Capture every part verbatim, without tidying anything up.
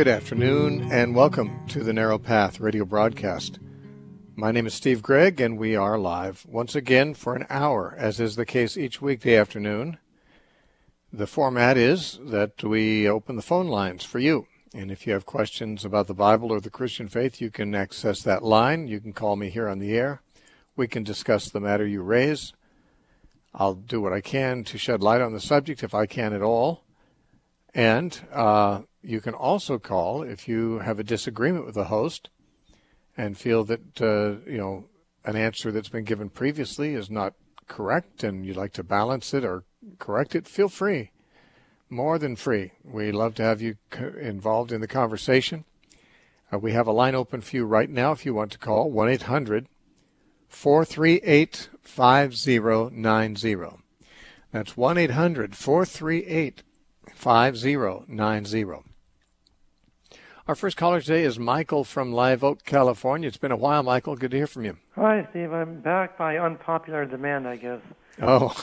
Good afternoon, and welcome to the Narrow Path radio broadcast. My name is Steve Gregg, and we are live once again for an hour, as is the case each weekday afternoon. The format is that we open the phone lines for you, and if you have questions about the Bible or the Christian faith, you can access that line. You can call me here on the air. We can discuss the matter you raise. I'll do what I can to shed light on the subject, if I can at all. And uh, you can also call if you have a disagreement with the host and feel that, uh, you know, an answer that's been given previously is not correct and you'd like to balance it or correct it. Feel free. More than free. We love to have you co- involved in the conversation. Uh, we have a line open for you right now if you want to call, one eight hundred four three eight five zero nine zero. That's one eight hundred four three eight five zero nine zero. Our first caller today is Michael from Live Oak, California. It's been a while, Michael. Good to hear from you. Hi, Steve. I'm back by unpopular demand, I guess. Oh.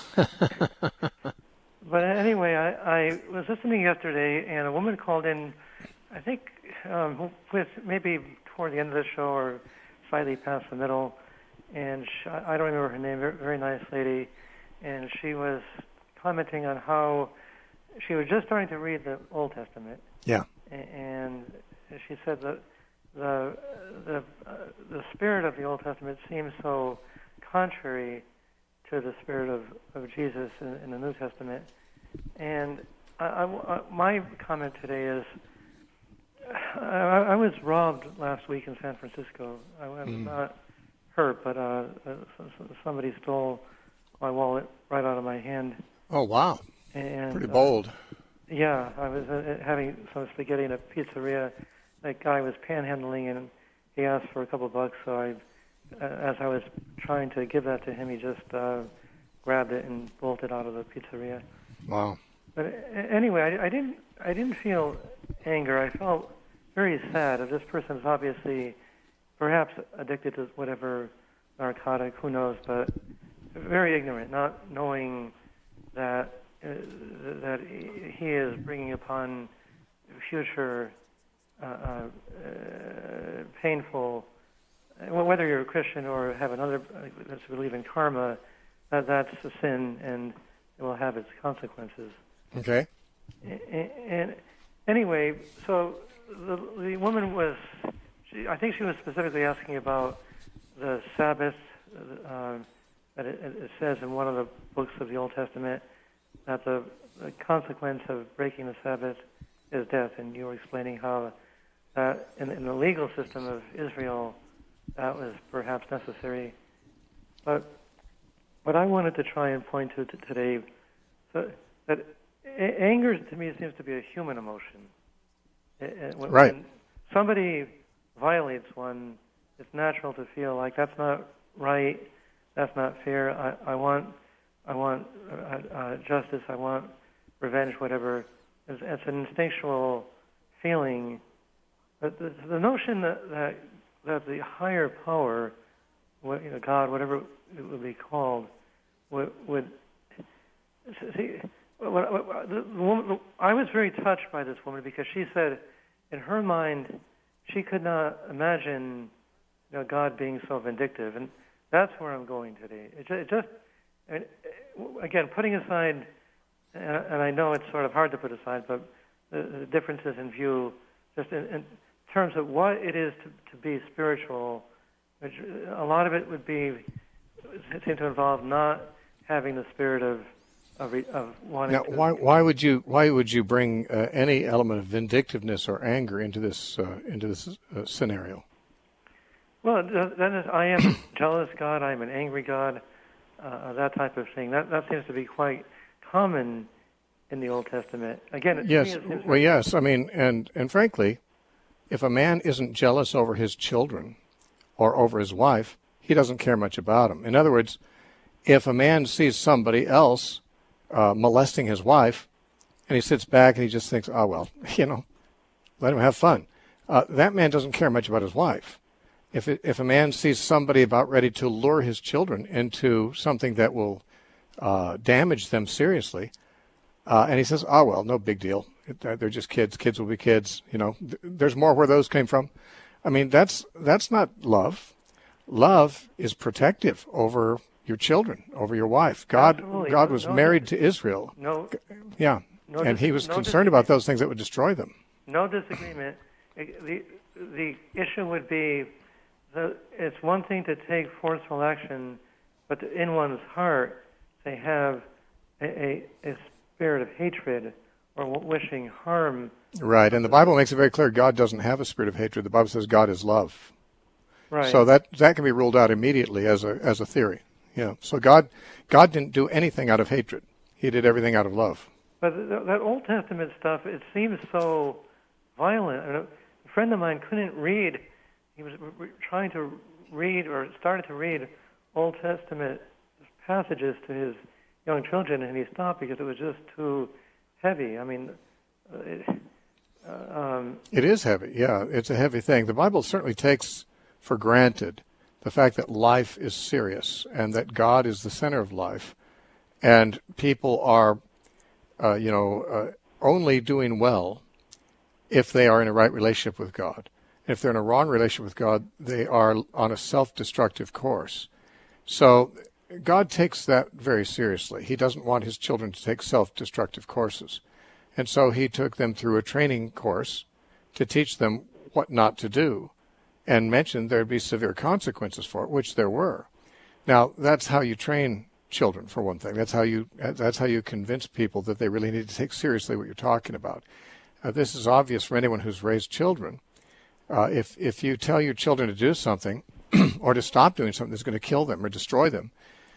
But anyway, I, I was listening yesterday, and a woman called in, I think, um, with maybe toward the end of the show or slightly past the middle, and she, I don't remember her name, very, very nice lady, and she was commenting on how she was just starting to read the Old Testament. Yeah. And she said that the the uh, the spirit of the Old Testament seems so contrary to the spirit of, of Jesus in, in the New Testament. And I, I, my comment today is, I, I was robbed last week in San Francisco. I was mm. not hurt, but uh, somebody stole my wallet right out of my hand. Oh, wow. And, pretty bold. Uh, yeah, I was uh, having some spaghetti in a pizzeria. That guy was panhandling, and he asked for a couple of bucks, so I, uh, as I was trying to give that to him, he just uh, grabbed it and bolted out of the pizzeria. Wow. But uh, anyway, I, I didn't I didn't feel anger. I felt very sad. This person is obviously perhaps addicted to whatever narcotic, who knows, but very ignorant, not knowing that uh, that he is bringing upon future uh, uh, painful, well, whether you're a Christian or have another that's believe in karma, that that's a sin and it will have its consequences. Okay. And, and anyway, so the, the woman was, she, I think she was specifically asking about the Sabbath. Uh, that it, it says in one of the books of the Old Testament that the, the consequence of breaking the Sabbath is death, and you were explaining how that in, in the legal system of Israel that was perhaps necessary. But what I wanted to try and point to, to today, so that a- anger to me seems to be a human emotion. It, it, when, right. When somebody violates one, it's natural to feel like that's not right, that's not fair. I, I want, I want uh, uh, justice. I want revenge. Whatever. It's, it's an instinctual feeling. But the, the notion that, that that the higher power, what, you know, God, whatever it would be called, would, would see. What, what, the, the woman, I was very touched by this woman because she said, in her mind, she could not imagine, you know, God being so vindictive, and that's where I'm going today. It just, it just and again, putting aside, and I know it's sort of hard to put aside, but the, the differences in view, just in, in terms of what it is to, to be spiritual, which a lot of it would be, seem to involve not having the spirit of of, of wanting. Now, to... why why would you why would you bring uh, any element of vindictiveness or anger into this uh, into this uh, scenario? Well, that is, I am a jealous God. I am an angry God. Uh, that type of thing. That that seems to be quite common in the Old Testament. Again, yes. Well, yes. I mean, and and frankly, if a man isn't jealous over his children or over his wife, he doesn't care much about them. In other words, if a man sees somebody else uh, molesting his wife, and he sits back and he just thinks, oh, well, you know, let him have fun, uh, that man doesn't care much about his wife. If it, if a man sees somebody about ready to lure his children into something that will uh, damage them seriously, uh, and he says, oh, well, no big deal. They're just kids. Kids will be kids. You know, there's more where those came from. I mean, that's that's not love. Love is protective over your children, over your wife. God, Absolutely. God was no, married to Israel. No. Yeah, no and He was no concerned about those things that would destroy them. No disagreement. The the issue would be that it's one thing to take forceful action, but in one's heart they have a, a, a spirit of hatred or wishing harm. Right, and the Bible makes it very clear God doesn't have a spirit of hatred. The Bible says God is love. Right. So that that can be ruled out immediately as a as a theory. Yeah. So God God didn't do anything out of hatred. He did everything out of love. But th- that Old Testament stuff, it seems so violent. And a friend of mine couldn't read. He was re- trying to read or started to read Old Testament passages to his young children, and he stopped because it was just too heavy. I mean, it, uh, um, it is heavy. Yeah, it's a heavy thing. The Bible certainly takes for granted the fact that life is serious and that God is the center of life, and people are, uh, you know, uh, only doing well if they are in a right relationship with God. If they're in a wrong relationship with God, they are on a self-destructive course. So God takes that very seriously. He doesn't want his children to take self-destructive courses. And so he took them through a training course to teach them what not to do, and mentioned there'd be severe consequences for it, which there were. Now, that's how you train children, for one thing. That's how you that's how you convince people that they really need to take seriously what you're talking about. Uh, this is obvious for anyone who's raised children. Uh, if if you tell your children to do something or to stop doing something that's going to kill them or destroy them,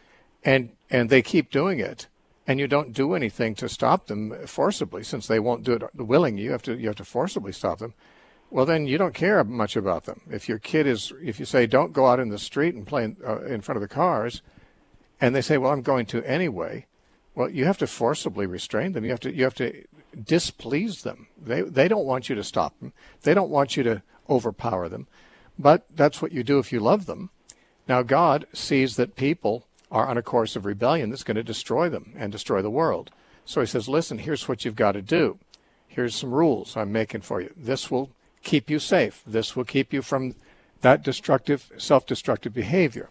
and and they keep doing it, and you don't do anything to stop them forcibly, since they won't do it willingly, you have to you have to forcibly stop them. Well, then you don't care much about them. If your kid is, if you say, don't go out in the street and play in, uh, in front of the cars, and they say, well, I'm going to anyway, well, you have to forcibly restrain them. You have to, you have to displease them. They, they don't want you to stop them. They don't want you to overpower them. But that's what you do if you love them. Now, God sees that people are on a course of rebellion that's going to destroy them and destroy the world. So he says, listen, here's what you've got to do. Here's some rules I'm making for you. This will keep you safe. This will keep you from that destructive, self-destructive behavior.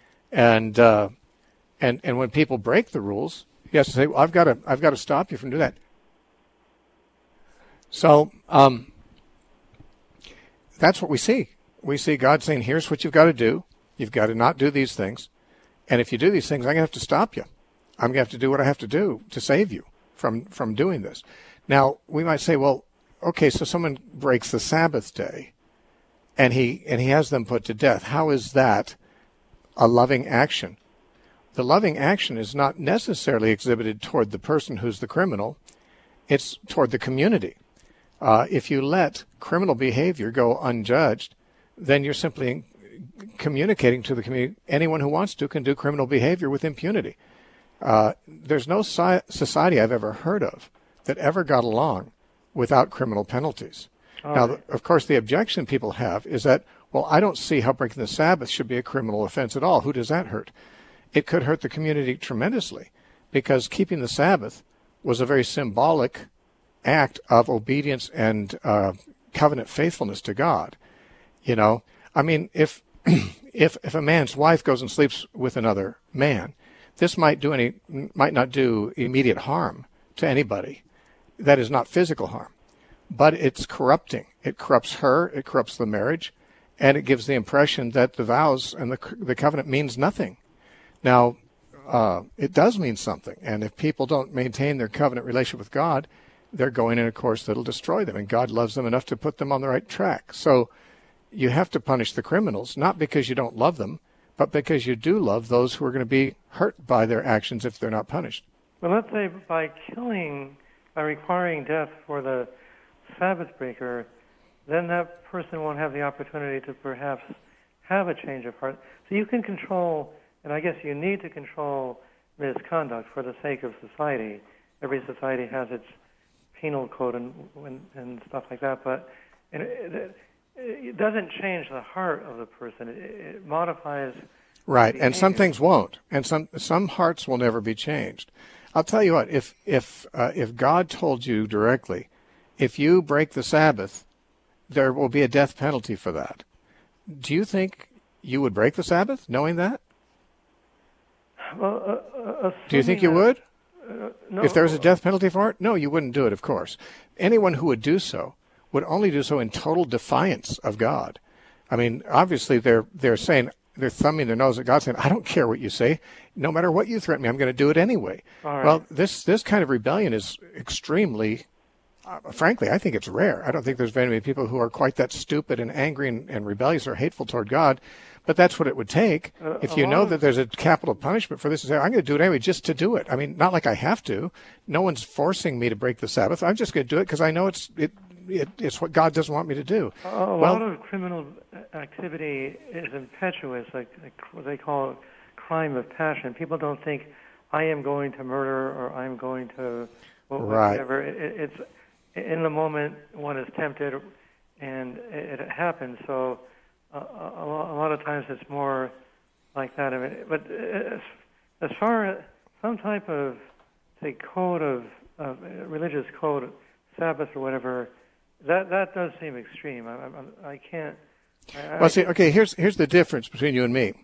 And uh, and and when people break the rules, he has to say, well, "I've got to, I've got to stop you from doing that." So um, that's what we see. We see God saying, "Here's what you've got to do. You've got to not do these things, and if you do these things, I'm going to have to stop you. I'm going to have to do what I have to do to save you from from doing this." Now we might say, "Well, okay, so someone breaks the Sabbath day, and he and he has them put to death. How is that a loving action?" The loving action is not necessarily exhibited toward the person who's the criminal. It's toward the community. Uh, if you let criminal behavior go unjudged, then you're simply communicating to the community, anyone who wants to can do criminal behavior with impunity. Uh, there's no si- society I've ever heard of that ever got along without criminal penalties. Oh. Now, of course, the objection people have is that, well, I don't see how breaking the Sabbath should be a criminal offense at all. Who does that hurt? It could hurt the community tremendously, because keeping the Sabbath was a very symbolic act of obedience and uh, covenant faithfulness to God. You know, I mean, if if if a man's wife goes and sleeps with another man, this might do any might not do immediate harm to anybody. That is not physical harm, but it's corrupting. It corrupts her, it corrupts the marriage, and it gives the impression that the vows and the the covenant means nothing. Now, uh, it does mean something, and if people don't maintain their covenant relationship with God, they're going in a course that'll destroy them, and God loves them enough to put them on the right track. So you have to punish the criminals, not because you don't love them, but because you do love those who are going to be hurt by their actions if they're not punished. Well, let's say by killing, by requiring death for the Sabbath breaker, then that person won't have the opportunity to perhaps have a change of heart. So you can control, and I guess you need to control misconduct for the sake of society. Every society has its penal code and and, and stuff like that, but and it, it doesn't change the heart of the person. It, it modifies. Right, and some things won't, and some some hearts will never be changed. I'll tell you what, if if uh, if God told you directly, if you break the Sabbath, there will be a death penalty for that. Do you think you would break the Sabbath, knowing that? Well, uh, do you think you that, would? Uh, no. If there was a death penalty for it? No, you wouldn't do it, of course. Anyone who would do so would only do so in total defiance of God. I mean, obviously they're they're saying, they're thumbing their nose at God, saying, I don't care what you say. No matter what you threaten me, I'm going to do it anyway. All right. Well, this, this kind of rebellion is extremely, uh, frankly, I think it's rare. I don't think there's very many people who are quite that stupid and angry and, and rebellious or hateful toward God. But that's what it would take. Uh, if you know that there's a capital punishment for this, and say, I'm going to do it anyway just to do it. I mean, not like I have to. No one's forcing me to break the Sabbath. I'm just going to do it because I know it's it, it it's what God doesn't want me to do. A, a well, lot of criminal activity is impetuous, like, like what they call crime of passion. People don't think, I am going to murder or I'm going to whatever. Right. It, it's in the moment one is tempted and it, it happens. So Uh, a, a lot of times it's more like that. I mean, but as, as far as some type of, say, code of, of religious code, Sabbath or whatever, that that does seem extreme. I, I, I can't. I, well, see, okay, here's here's the difference between you and me.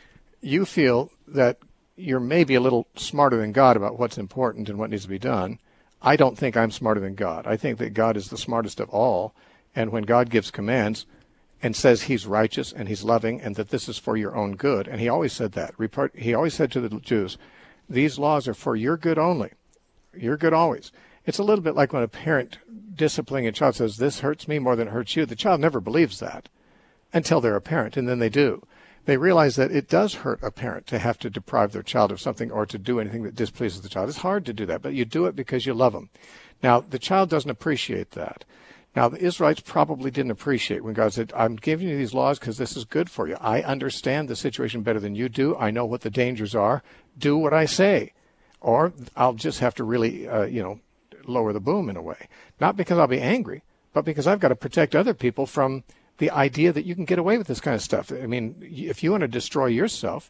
You feel that you're maybe a little smarter than God about what's important and what needs to be done. I don't think I'm smarter than God. I think that God is the smartest of all, and when God gives commands and says he's righteous and he's loving and that this is for your own good. And he always said that. He always said to the Jews, these laws are for your good only. Your good always. It's a little bit like when a parent disciplining a child says, this hurts me more than it hurts you. The child never believes that until they're a parent, and then they do. They realize that it does hurt a parent to have to deprive their child of something or to do anything that displeases the child. It's hard to do that, but you do it because you love them. Now, the child doesn't appreciate that. Now, the Israelites probably didn't appreciate when God said, I'm giving you these laws because this is good for you. I understand the situation better than you do. I know what the dangers are. Do what I say. Or I'll just have to really, uh, you know, lower the boom in a way. Not because I'll be angry, but because I've got to protect other people from the idea that you can get away with this kind of stuff. I mean, if you want to destroy yourself,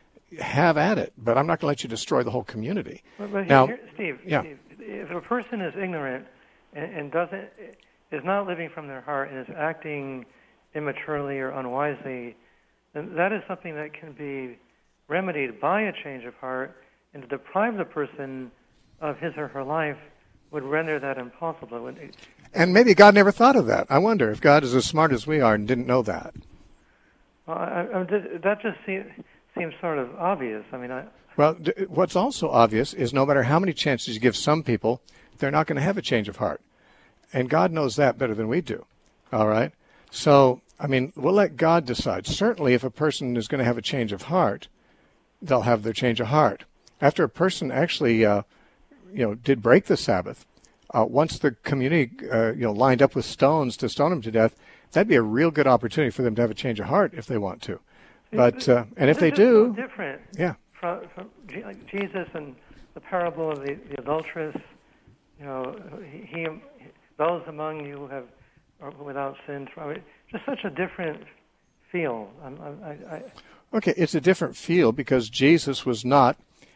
have at it. But I'm not going to let you destroy the whole community. But, but now, here, Steve, yeah. Steve, if a person is ignorant and, and doesn't... is not living from their heart and is acting immaturely or unwisely, then that is something that can be remedied by a change of heart, and to deprive the person of his or her life would render that impossible. And maybe God never thought of that. I wonder if God is as smart as we are and didn't know that. Well, I, I, that just seems, seems sort of obvious. I mean, I... Well, what's also obvious is no matter how many chances you give some people, they're not going to have a change of heart. And God knows that better than we do. All right? So, I mean, we'll let God decide. Certainly, if a person is going to have a change of heart, they'll have their change of heart. After a person actually, uh, you know, did break the Sabbath, uh, once the community, uh, you know, lined up with stones to stone him to death, that'd be a real good opportunity for them to have a change of heart if they want to. But, uh, and if they do... so different yeah. from, from like Jesus and the parable of the, the adulteress, you know, he... he those among you who have are without sin, just such a different feel. I'm, I, I, okay, it's a different feel because Jesus was not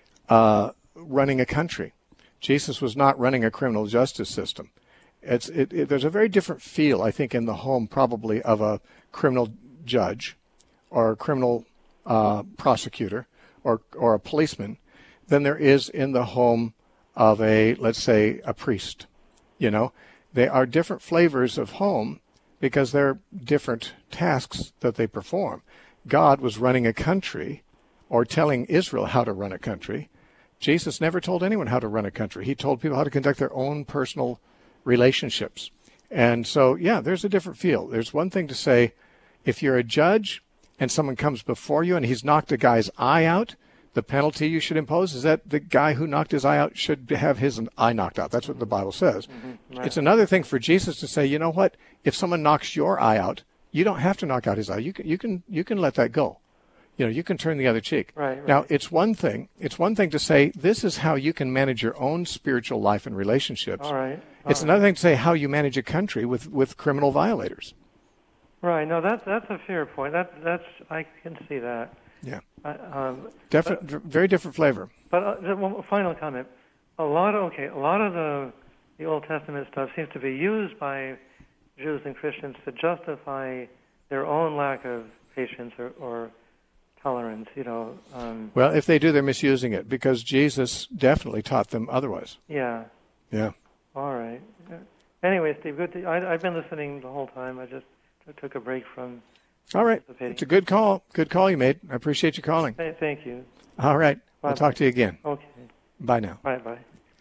uh, running a country. Jesus was not running a criminal justice system. It's it, it, there's a very different feel, I think, in the home probably of a criminal judge or a criminal uh, prosecutor or or a policeman than there is in the home of a, let's say, a priest. You know. They are different flavors of home because they're different tasks that they perform. God was running a country or telling Israel how to run a country. Jesus never told anyone how to run a country. He told people how to conduct their own personal relationships. And so, yeah, there's a different feel. There's one thing to say, if you're a judge and someone comes before you and he's knocked a guy's eye out, the penalty you should impose is that the guy who knocked his eye out should have his eye knocked out. That's what the Bible says. Mm-hmm. Right. It's another thing for Jesus to say, you know what? If someone knocks your eye out, you don't have to knock out his eye. You can, you can, you can let that go. You know, you can turn the other cheek. Right, right. Now, it's one thing. It's one thing to say this is how you can manage your own spiritual life and relationships. All right. All it's right. another thing to say how you manage a country with, with criminal violators. Right. No, that's that's a fair point. That that's I can see that. Yeah. Uh, um, Different, but, very different flavor. But uh, one final comment. A lot of okay, a lot of the the Old Testament stuff seems to be used by Jews and Christians to justify their own lack of patience or, or tolerance, you know. Um, well, if they do, they're misusing it, because Jesus definitely taught them otherwise. Yeah. Yeah. All right. Anyway, Steve, good. To, I, I've been listening the whole time. I just t- took a break from All right. It's a good call. Good call you made. I appreciate you calling. Hey, thank you. All right. Bye. I'll talk to you again. Okay. Bye now. Bye-bye.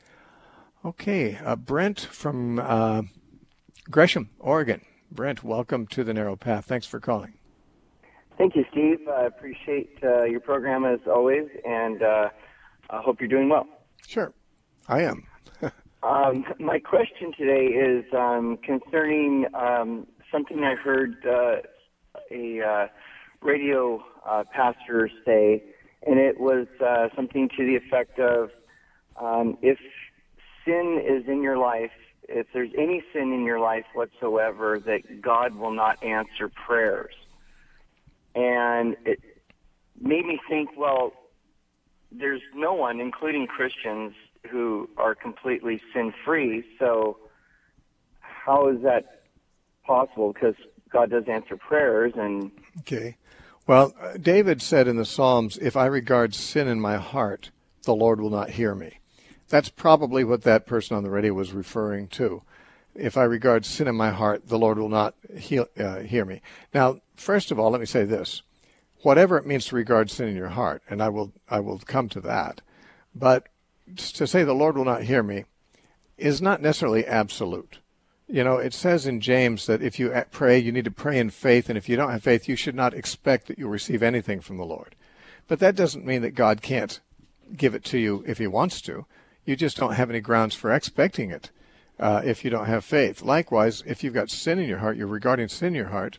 Okay. Uh, Brent from uh, Gresham, Oregon. Brent, welcome to the Narrow Path. Thanks for calling. Thank you, Steve. I appreciate uh, your program as always, and uh, I hope you're doing well. Sure. I am. um, my question today is um, concerning um, something I heard uh, a uh, radio uh, pastor say, and it was uh, something to the effect of, um, if sin is in your life, if there's any sin in your life whatsoever, that God will not answer prayers. And it made me think, well, there's no one, including Christians, who are completely sin-free, so how is that possible? Because God does answer prayers. And okay. Well, uh, David said in the Psalms, if I regard sin in my heart, the Lord will not hear me. That's probably what that person on the radio was referring to. If I regard sin in my heart, the Lord will not heal, uh, hear me. Now, first of all, let me say this. Whatever it means to regard sin in your heart, and I will I will come to that, but to say the Lord will not hear me is not necessarily absolute. You know, it says in James that if you pray, you need to pray in faith, and if you don't have faith, you should not expect that you'll receive anything from the Lord. But that doesn't mean that God can't give it to you if he wants to. You just don't have any grounds for expecting it uh, if you don't have faith. Likewise, if you've got sin in your heart, you're regarding sin in your heart,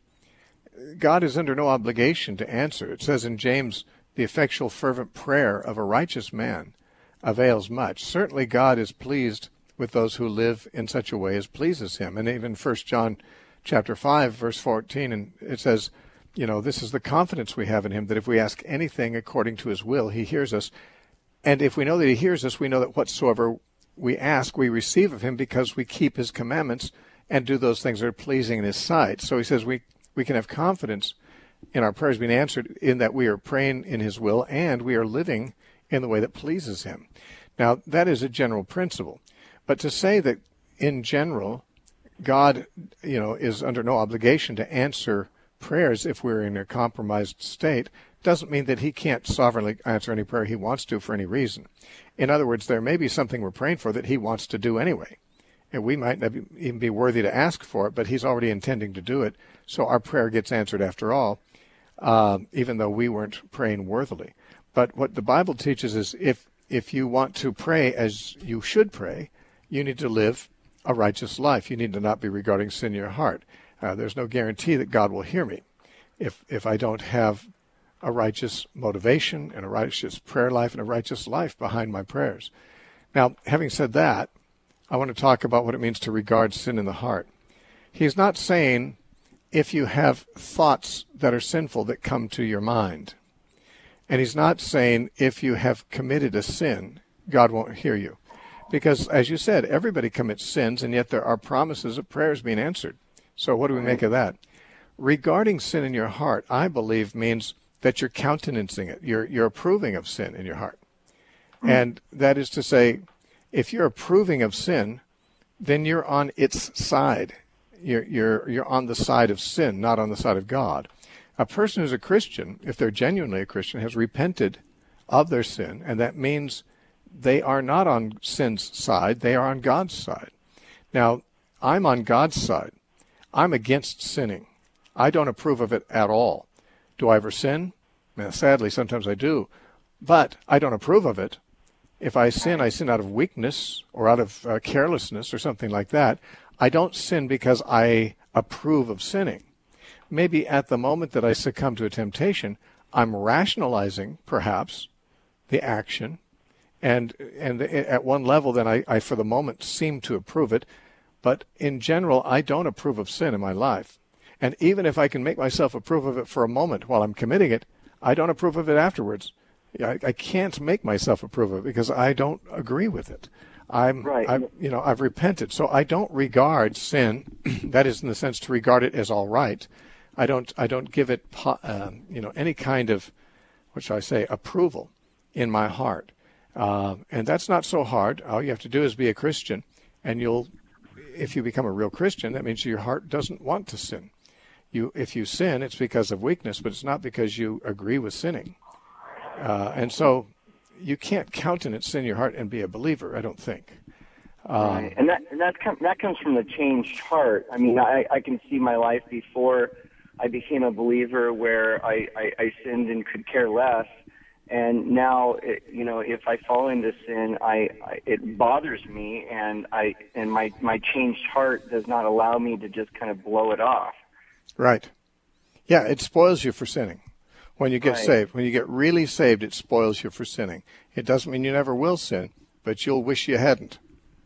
God is under no obligation to answer. It says in James, the effectual fervent prayer of a righteous man avails much. Certainly God is pleased with those who live in such a way as pleases him. And even First John chapter five, verse fourteen, and it says, you know, this is the confidence we have in him, that if we ask anything according to his will, he hears us. And if we know that he hears us, we know that whatsoever we ask, we receive of him, because we keep his commandments and do those things that are pleasing in his sight. So he says we, we can have confidence in our prayers being answered, in that we are praying in his will and we are living in the way that pleases him. Now, that is a general principle. But to say that in general, God, you know, is under no obligation to answer prayers if we're in a compromised state, doesn't mean that he can't sovereignly answer any prayer he wants to for any reason. In other words, there may be something we're praying for that he wants to do anyway. And we might not be, even be worthy to ask for it, but he's already intending to do it. So our prayer gets answered after all, uh, even though we weren't praying worthily. But what the Bible teaches is if, if you want to pray as you should pray, you need to live a righteous life. You need to not be regarding sin in your heart. Uh, there's no guarantee that God will hear me if if I don't have a righteous motivation and a righteous prayer life and a righteous life behind my prayers. Now, having said that, I want to talk about what it means to regard sin in the heart. He's not saying if you have thoughts that are sinful that come to your mind. And he's not saying if you have committed a sin, God won't hear you. Because, as you said, everybody commits sins, and yet there are promises of prayers being answered. So what do we make of that? Regarding sin in your heart, I believe, means that you're countenancing it. You're, you're approving of sin in your heart. Mm. And that is to say, if you're approving of sin, then you're on its side. You're, you're, you're on the side of sin, not on the side of God. A person who's a Christian, if they're genuinely a Christian, has repented of their sin, and that means they are not on sin's side, they are on God's side. Now, I'm on God's side. I'm against sinning. I don't approve of it at all. Do I ever sin? Now, sadly, sometimes I do. But I don't approve of it. If I sin, I sin out of weakness or out of uh, carelessness or something like that. I don't sin because I approve of sinning. Maybe at the moment that I succumb to a temptation, I'm rationalizing, perhaps, the action. And and at one level, then I, I, for the moment, seem to approve it. But in general, I don't approve of sin in my life. And even if I can make myself approve of it for a moment while I'm committing it, I don't approve of it afterwards. I, I can't make myself approve of it because I don't agree with it. I'm, right. I'm, you know, I've repented. So I don't regard sin, that is in the sense to regard it as all right. I don't, I don't give it, uh, you know, any kind of, what shall I say, approval in my heart. Uh, and that's not so hard. All you have to do is be a Christian, and you'll, if you become a real Christian, that means your heart doesn't want to sin. You, if you sin, it's because of weakness, but it's not because you agree with sinning. Uh, and so you can't countenance sin in your heart and be a believer, I don't think. Um, right. And that and that, com- that comes from the changed heart. I mean, I, I can see my life before I became a believer where I, I, I sinned and could care less. And now, it, you know, if I fall into sin, I, I it bothers me, and I and my, my changed heart does not allow me to just kind of blow it off. Right. Yeah, it spoils you for sinning. When you get right. saved, when you get really saved, it spoils you for sinning. It doesn't mean you never will sin, but you'll wish you hadn't.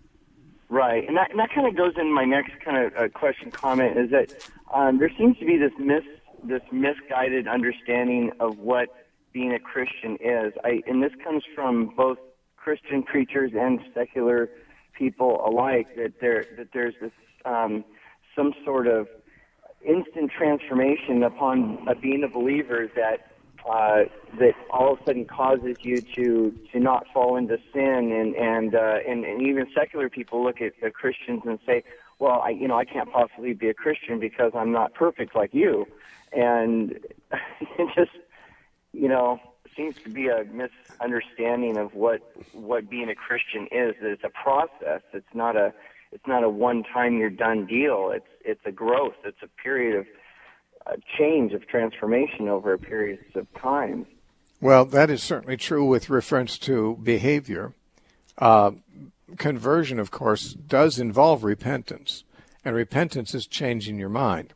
Right, and that and that kind of goes in my next kind of uh, question comment is that um, there seems to be this mis this misguided understanding of what being a Christian is. I and this comes from both Christian preachers and secular people alike. That there that there's this um, some sort of instant transformation upon uh, being a believer that uh, that all of a sudden causes you to, to not fall into sin, and and, uh, and and even secular people look at the Christians and say, well, I you know I can't possibly be a Christian because I'm not perfect like you, and it just you know seems to be a misunderstanding of what what being a Christian is. That it's a process. It's not a It's not a one-time you're done deal. It's it's a growth. It's a period of uh, change, of transformation over a period of time. Well, that is certainly true with reference to behavior. Uh, conversion, of course, does involve repentance, and repentance is changing your mind.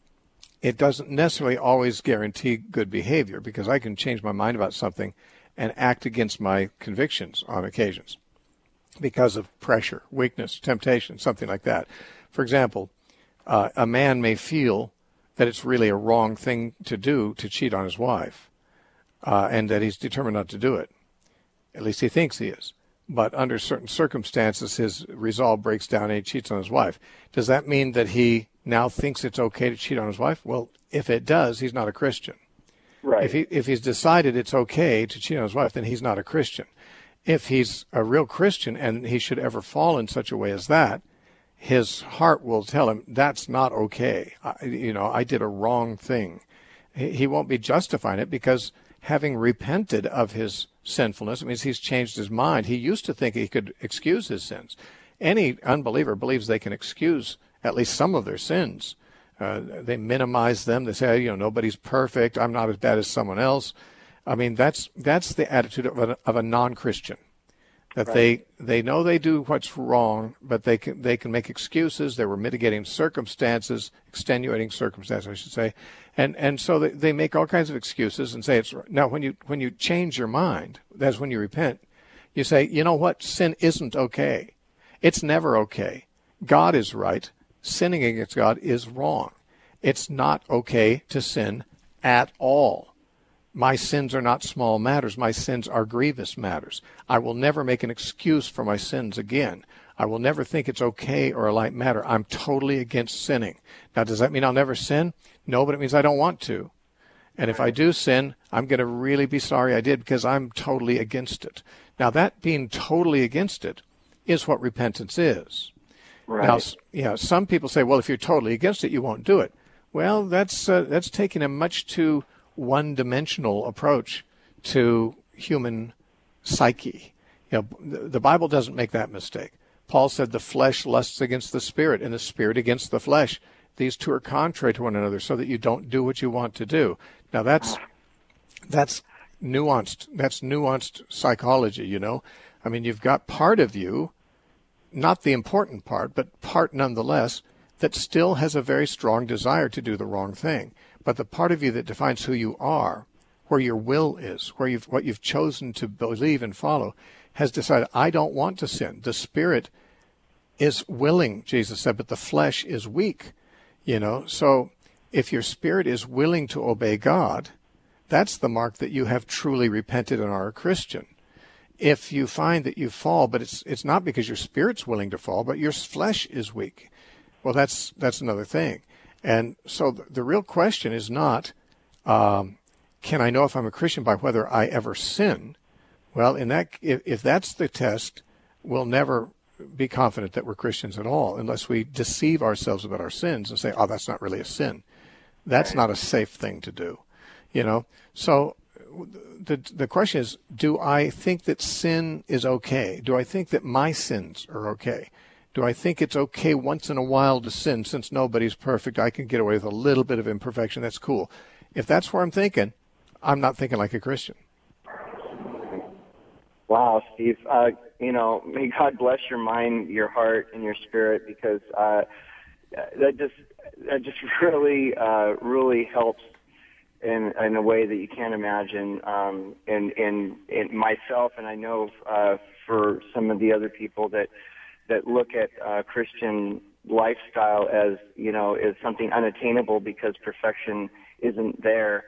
It doesn't necessarily always guarantee good behavior, because I can change my mind about something and act against my convictions on occasions, because of pressure, weakness, temptation, something like that. For example, uh, a man may feel that it's really a wrong thing to do to cheat on his wife, uh, and that he's determined not to do it. At least he thinks he is. But under certain circumstances, his resolve breaks down and he cheats on his wife. Does that mean that he now thinks it's okay to cheat on his wife? Well, if it does, he's not a Christian. Right. If he, if he's decided it's okay to cheat on his wife, then he's not a Christian. If he's a real Christian and he should ever fall in such a way as that, his heart will tell him that's not okay. I, you know, I did a wrong thing. He, he won't be justifying it, because having repented of his sinfulness, it means he's changed his mind. He used to think he could excuse his sins. Any unbeliever believes they can excuse at least some of their sins. Uh, they minimize them. They say, you know, nobody's perfect. I'm not as bad as someone else. I mean, that's that's the attitude of a, of a non-Christian, that right. they they know they do what's wrong, but they can they can make excuses. There were mitigating circumstances, extenuating circumstances, I should say, and and so they, they make all kinds of excuses and say it's now when you when you change your mind, that's when you repent. You say, you know what, sin isn't okay. It's never okay. God is right. Sinning against God is wrong. It's not okay to sin at all. My sins are not small matters. My sins are grievous matters. I will never make an excuse for my sins again. I will never think it's okay or a light matter. I'm totally against sinning. Now, does that mean I'll never sin? No, but it means I don't want to. And if I do sin, I'm going to really be sorry I did, because I'm totally against it. Now, that being totally against it is what repentance is. Right. Now, yeah, some people say, well, if you're totally against it, you won't do it. Well, that's uh, that's taking a much too one-dimensional approach to human psyche. You know, the Bible doesn't make that mistake. Paul said the flesh lusts against the spirit, and the spirit against the flesh. These two are contrary to one another, so that you don't do what you want to do. Now, that's that's nuanced. That's nuanced psychology, you know. I mean, you've got part of you, not the important part, but part nonetheless, that still has a very strong desire to do the wrong thing. But the part of you that defines who you are, where your will is, where you've what you've chosen to believe and follow, has decided, I don't want to sin. The spirit is willing, Jesus said, but the flesh is weak. You know, so if your spirit is willing to obey God, that's the mark that you have truly repented and are a Christian. if you find that you fall, but it's it's not because your spirit's willing to fall, but your flesh is weak. Well, that's that's another thing. And so the, the real question is not, um, can I know if I'm a Christian by whether I ever sin? Well, in that, if, if that's the test, we'll never be confident that we're Christians at all unless we deceive ourselves about our sins and say, oh, that's not really a sin. That's not a safe thing to do, you know. So the the question is, do I think that sin is okay? Do I think that my sins are okay? Do I think it's okay once in a while to sin? Since nobody's perfect, I can get away with a little bit of imperfection. That's cool. If that's where I'm thinking, I'm not thinking like a Christian. Wow, Steve. Uh, you know, may God bless your mind, your heart, and your spirit, because uh, that just that just really, uh, really helps in in a way that you can't imagine. Um, in in in myself, and I know uh, for some of the other people that that look at uh, Christian lifestyle as, you know, as something unattainable because perfection isn't there.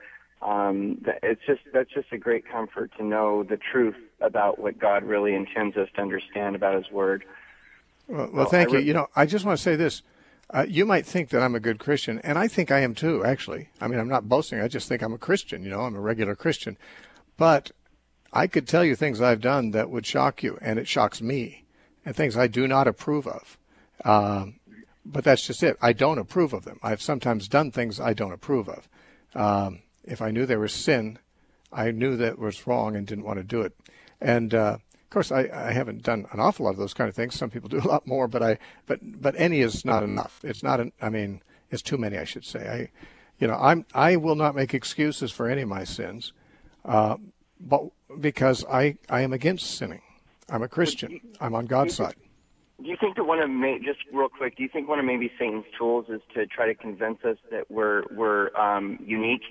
Um, it's just that's just a great comfort to know the truth about what God really intends us to understand about His Word. Well, well thank re- you. You know, I just want to say this. Uh, you might think that I'm a good Christian, and I think I am too, actually. I mean, I'm not boasting. I just think I'm a Christian, you know. I'm a regular Christian. But I could tell you things I've done that would shock you, and it shocks me, and things I do not approve of. Um, but that's just it. I don't approve of them. I've sometimes done things I don't approve of. Um If I knew there was sin, I knew that was wrong and didn't want to do it. And uh, of course, I, I haven't done an awful lot of those kind of things. Some people do a lot more, but I, but but any is not enough. It's not. An, I mean, it's too many, I should say. I, you know, I'm I will not make excuses for any of my sins, uh, but because I I am against sinning. I'm a Christian. I'm on God's side. Do you think that one of ma- just real quick? Do you think one of maybe Satan's tools is to try to convince us that we're we're um, unique?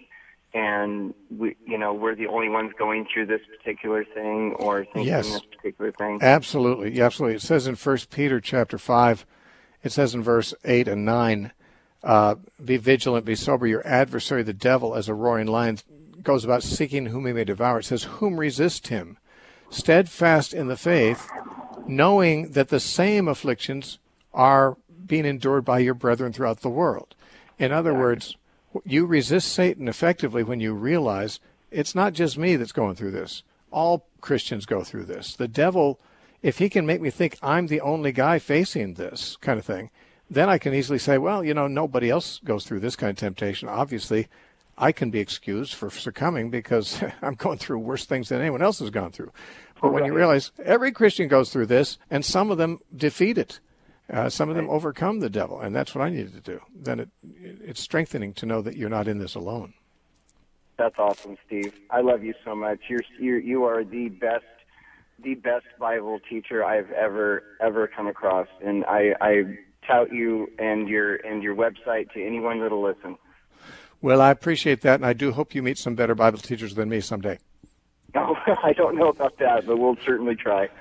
And we, you know, we're the only ones going through this particular thing or thinking yes. this particular thing. Absolutely, yeah, absolutely. It says in First Peter chapter five, it says in verse eight and nine, uh, "Be vigilant, be sober. Your adversary, the devil, as a roaring lion, goes about seeking whom he may devour." It says, "Whom resist him, steadfast in the faith, knowing that the same afflictions are being endured by your brethren throughout the world." In other yeah. words, you resist Satan effectively when you realize it's not just me that's going through this. All Christians go through this. The devil, if he can make me think I'm the only guy facing this kind of thing, then I can easily say, well, you know, nobody else goes through this kind of temptation. Obviously, I can be excused for succumbing because I'm going through worse things than anyone else has gone through. But when you realize every Christian goes through this, and some of them defeat it, Uh, some of them overcome the devil, and that's what I needed to do. Then it, it's strengthening to know that you're not in this alone. That's awesome, Steve. I love you so much. You're, you're you are the best, the best Bible teacher I've ever ever come across, and I, I tout you and your and your website to anyone that'll listen. Well, I appreciate that, and I do hope you meet some better Bible teachers than me someday. Oh, I don't know about that, but we'll certainly try.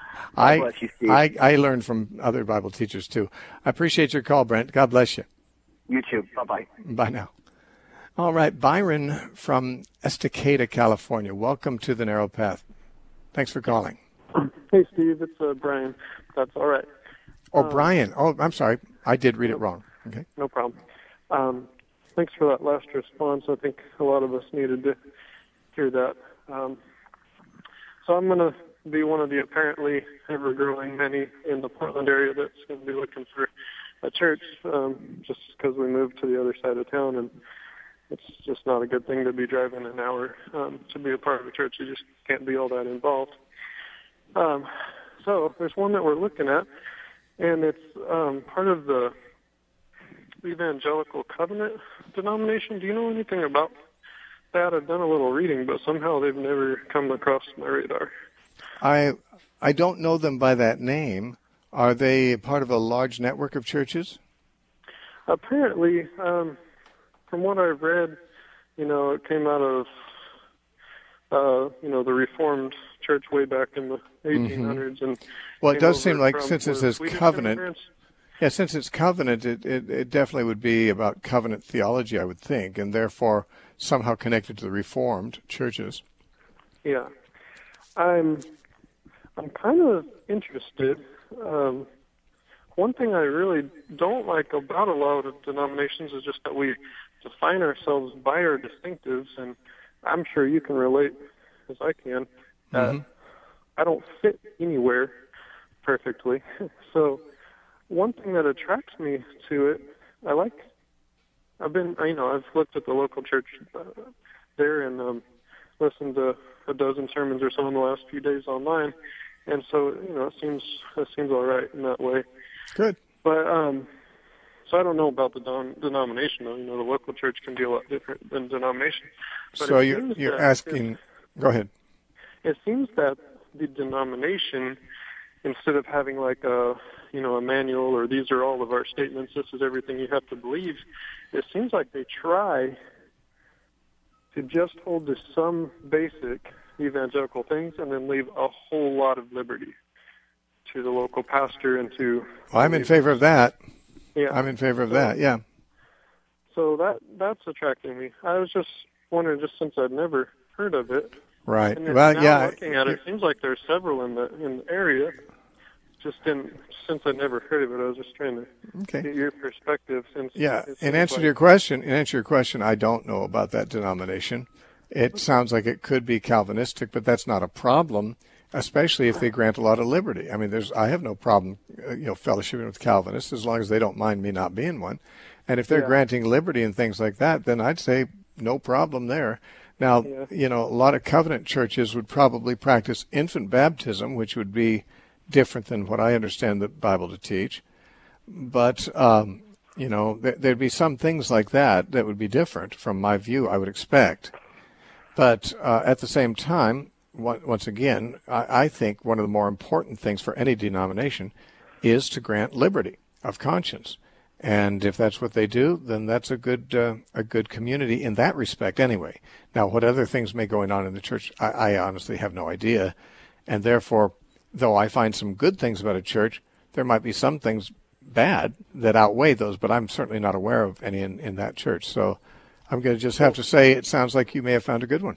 I, bless you, Steve. I I learned from other Bible teachers, too. I appreciate your call, Brent. God bless you. You too. Bye-bye. Bye now. All right, Byron from Estacada, California. Welcome to the Narrow Path. Thanks for calling. Hey, Steve. It's uh, Brian. That's all right. Oh, um, Brian. Oh, I'm sorry. I did read it wrong. Okay. No problem. Um, thanks for that last response. I think a lot of us needed to hear that. Um, so I'm going to be one of the apparently ever-growing many in the Portland area that's going to be looking for a church, um, just because we moved to the other side of town, and it's just not a good thing to be driving an hour um, to be a part of a church. You just can't be all that involved. Um, so there's one that we're looking at, and it's um, part of the Evangelical Covenant denomination. Do you know anything about that? I've done a little reading, but somehow they've never come across my radar. I I don't know them by that name. Are they part of a large network of churches? Apparently, um, from what I've read, you know, it came out of, uh, you know, the Reformed Church way back in the eighteen hundreds. Mm-hmm. And well, it does seem like since it says covenant, immigrants. yeah, since it's covenant, it, it, it definitely would be about covenant theology, I would think, and therefore somehow connected to the Reformed churches. Yeah. I'm I'm kind of interested. Um, one thing I really don't like about a lot of denominations is just that we define ourselves by our distinctives, and I'm sure you can relate, as I can, that mm-hmm. I don't fit anywhere perfectly. So one thing that attracts me to it, I like, I've been, you know, I've looked at the local church uh, there and um, listened to a dozen sermons or so in the last few days online, and so, you know, it seems, it seems all right in that way. Good. But, um, so I don't know about the don- denomination, though. You know, the local church can be a lot different than denomination. But so you're, you're asking, go ahead. It seems that the denomination, instead of having like a, you know, a manual or these are all of our statements, this is everything you have to believe, it seems like they try to just hold to some basic evangelical things and then leave a whole lot of liberty to the local pastor and to... Well, I'm in favor of that. Yeah. I'm in favor of that, yeah. So that that's attracting me. I was just wondering, just since I'd never heard of it. Right. And well, now yeah. looking at it, it seems like there's several in the in the area. Just didn't, since I'd never heard of it, I was just trying to okay. get your perspective. Since yeah. In answer like... to your question, in answer to your question, I don't know about that denomination. It sounds like it could be Calvinistic, but that's not a problem, especially if they grant a lot of liberty. I mean, there's I have no problem, uh, you know, fellowshipping with Calvinists as long as they don't mind me not being one. And if they're yeah. granting liberty and things like that, then I'd say no problem there. Now, yeah. you know, a lot of covenant churches would probably practice infant baptism, which would be different than what I understand the Bible to teach. But, um, you know, th- there'd be some things like that that would be different from my view, I would expect. But uh, at the same time, once again, I think one of the more important things for any denomination is to grant liberty of conscience. And if that's what they do, then that's a good uh, a good community in that respect anyway. Now, what other things may go on in the church, I, I honestly have no idea. And therefore, though I find some good things about a church, there might be some things bad that outweigh those, but I'm certainly not aware of any in, in that church. So I'm going to just have to say it sounds like you may have found a good one.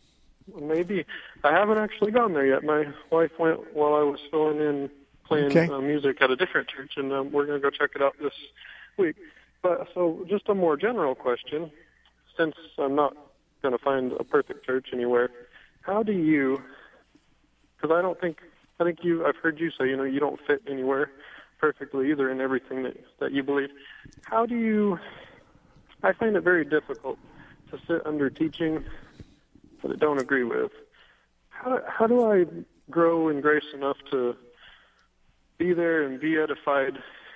Maybe. I haven't actually gone there yet. My wife went while I was filling in, playing okay. uh, music at a different church, and um, we're going to go check it out this week. But so just a more general question, since I'm not going to find a perfect church anywhere, how do you, because I don't think, I think you, I've heard you say, you know, you don't fit anywhere perfectly either in everything that, that you believe. How do you, I find it very difficult to sit under teaching that I don't agree with. How how do I grow in grace enough to be there and be edified?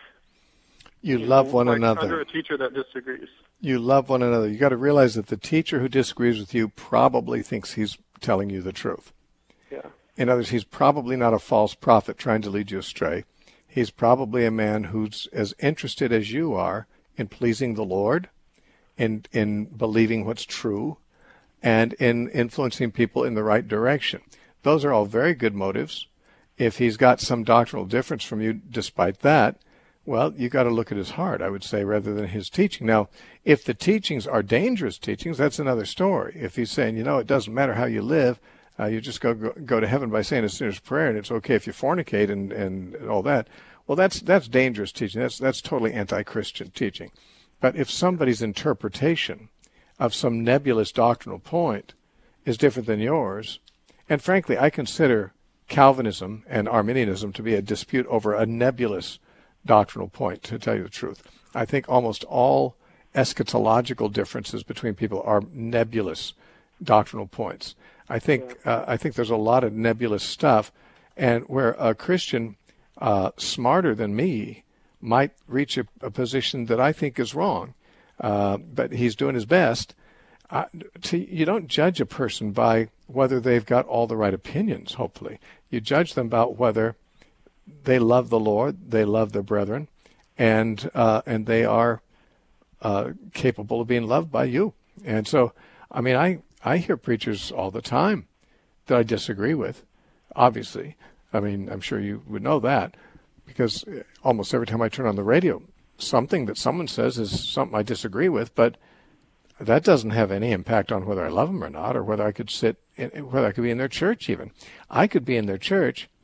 You love one like another. Under a teacher that disagrees. You love one another. You got to realize that the teacher who disagrees with you probably thinks he's telling you the truth. Yeah. In other words, he's probably not a false prophet trying to lead you astray. He's probably a man who's as interested as you are in pleasing the Lord, in in believing what's true, and in influencing people in the right direction. Those are all very good motives. If he's got some doctrinal difference from you despite that, well, you got to look at his heart, I would say, rather than his teaching. Now, if the teachings are dangerous teachings, that's another story. If he's saying, you know, it doesn't matter how you live, uh, you just go, go go to heaven by saying a sinner's prayer, and it's okay if you fornicate and, and all that, well, that's that's dangerous teaching. That's that's totally anti-Christian teaching. But if somebody's interpretation of some nebulous doctrinal point is different than yours, and frankly, I consider Calvinism and Arminianism to be a dispute over a nebulous doctrinal point, to tell you the truth. I think almost all eschatological differences between people are nebulous doctrinal points. I think uh, I think there's a lot of nebulous stuff, and where a Christian uh, smarter than me might reach a, a position that I think is wrong, uh, but he's doing his best. Uh, to, you don't judge a person by whether they've got all the right opinions, hopefully. You judge them about whether they love the Lord, they love their brethren, and uh, and they are uh, capable of being loved by you. And so, I mean, I, I hear preachers all the time that I disagree with, obviously. I mean, I'm sure you would know that, because almost every time I turn on the radio, something that someone says is something I disagree with, but that doesn't have any impact on whether I love them or not, or whether I could sit, in, whether I could be in their church even. I could be in their church,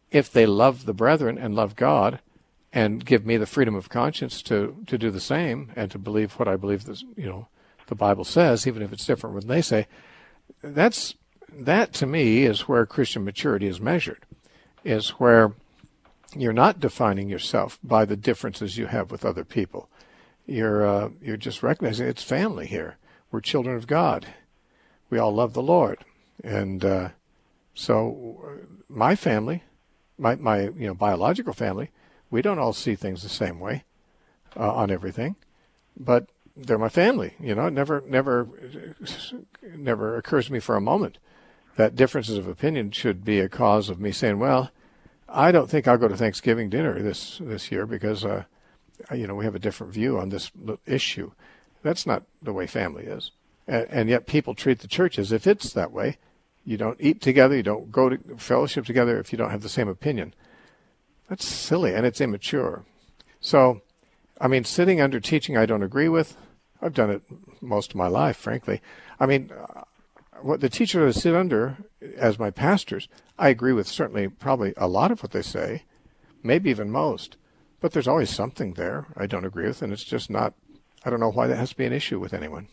if they love the brethren and love God and give me the freedom of conscience to, to do the same and to believe what I believe this, you know, the Bible says, even if it's different from what they say, that's that to me is where Christian maturity is measured, is where you're not defining yourself by the differences you have with other people. You're uh, you're just recognizing it's family here. We're children of God. We all love the Lord, and uh, so my family, my my you know biological family, we don't all see things the same way uh, on everything, but they're my family. You know, it never never never occurs to me for a moment that differences of opinion should be a cause of me saying, well, I don't think I'll go to Thanksgiving dinner this this year because, uh, you know, we have a different view on this issue. That's not the way family is. And, and yet people treat the church as if it's that way. You don't eat together. You don't go to fellowship together if you don't have the same opinion. That's silly, and it's immature. So, I mean, sitting under teaching I don't agree with, I've done it most of my life, frankly. I mean, what the teachers I sit under as my pastors, I agree with certainly probably a lot of what they say, maybe even most. But there's always something there I don't agree with, and it's just not, I don't know why that has to be an issue with anyone.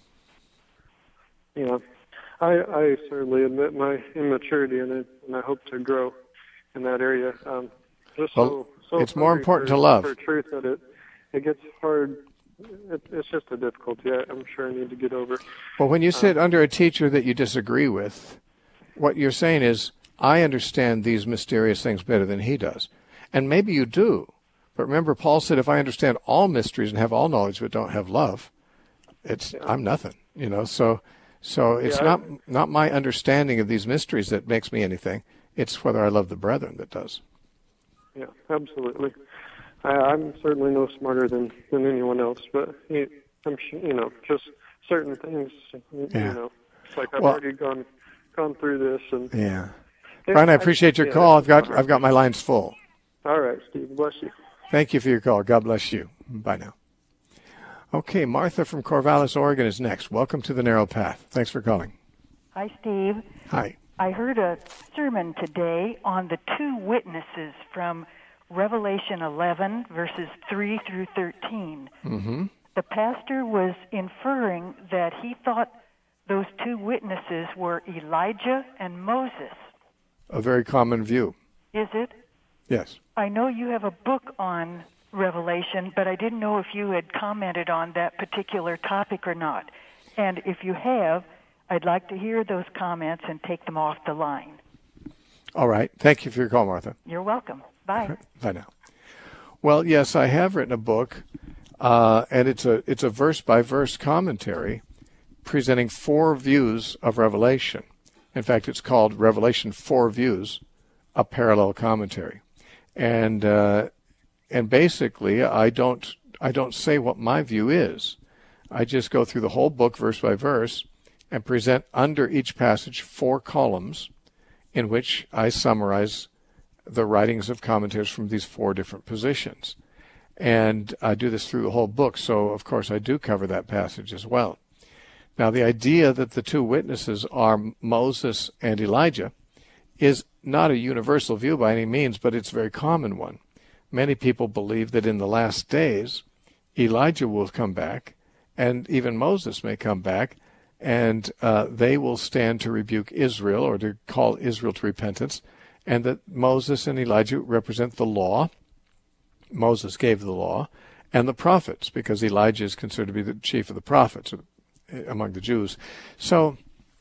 Yeah, I, I certainly admit my immaturity, and, it, and I hope to grow in that area. Um, just well, so, so it's more important for, to love. For truth that it, it gets hard. It, it's just a difficulty I, I'm sure I need to get over. Well, when you sit um, under a teacher that you disagree with, what you're saying is, I understand these mysterious things better than he does. And maybe you do. But remember, Paul said, if I understand all mysteries and have all knowledge but don't have love, it's yeah. I'm nothing. You know, so so it's yeah, not I, not my understanding of these mysteries that makes me anything. It's whether I love the brethren that does. Yeah, absolutely. I, I'm certainly no smarter than, than anyone else, but he, I'm you know just certain things. You yeah. know, it's like I've well, already gone gone through this, and yeah. Brian, I appreciate your call. I've got I've got my lines full. All right, Steve. Bless you. Thank you for your call. God bless you. Bye now. Okay, Martha from Corvallis, Oregon is next. Welcome to the Narrow Path. Thanks for calling. Hi, Steve. Hi. I heard a sermon today on the two witnesses from Revelation eleven, verses three through thirteen. Mm-hmm. The pastor was inferring that he thought those two witnesses were Elijah and Moses. A very common view. Is it? Yes. I know you have a book on Revelation, but I didn't know if you had commented on that particular topic or not. And if you have, I'd like to hear those comments and take them off the line. All right. Thank you for your call, Martha. You're welcome. Bye. Bye now. Well, yes, I have written a book, uh, and it's a it's a verse-by-verse commentary presenting four views of Revelation. In fact, it's called Revelation Four Views, a Parallel Commentary. And uh, and basically, I don't I don't say what my view is. I just go through the whole book verse by verse and present under each passage four columns in which I summarize the writings of commentators from these four different positions. And I do this through the whole book, so of course I do cover that passage as well. Now, the idea that the two witnesses are Moses and Elijah is not a universal view by any means, but it's a very common one. Many people believe that in the last days, Elijah will come back, and even Moses may come back, and uh, they will stand to rebuke Israel or to call Israel to repentance, and that Moses and Elijah represent the law. Moses gave the law, and the prophets, because Elijah is considered to be the chief of the prophets among the Jews. So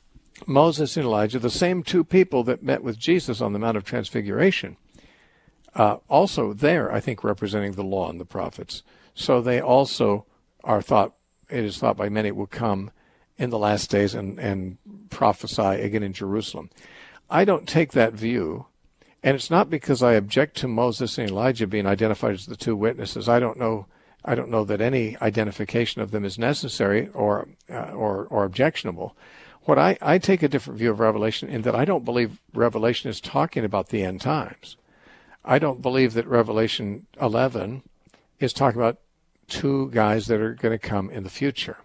Moses and Elijah, the same two people that met with Jesus on the Mount of Transfiguration, uh, also there, I think, representing the law and the prophets. So they also are thought, it is thought by many, will come in the last days and, and prophesy again in Jerusalem. I don't take that view, and it's not because I object to Moses and Elijah being identified as the two witnesses. I don't know I don't know that any identification of them is necessary or uh, or, or objectionable. What I, I take a different view of Revelation in that I don't believe Revelation is talking about the end times. I don't believe that Revelation eleven is talking about two guys that are going to come in the future.